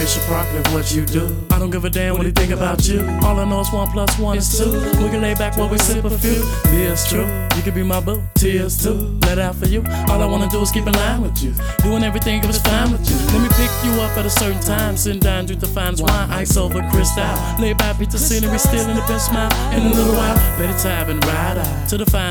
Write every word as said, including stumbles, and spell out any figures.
Bishop Parker, what you do? I don't give a damn what he think about you. All I know is one plus one is two. We can lay back while we sip a few. Beer's true, you can be my boo. Tears too, let out for you. All I wanna do is keep in line with you. Doing everything if it's fine with you. Let me pick you up at a certain time. Sitting down, drink the finest wine, ice over crystal. Lay back, beat the scenery, still in the best smile. In a little while, better time and ride out to the fine.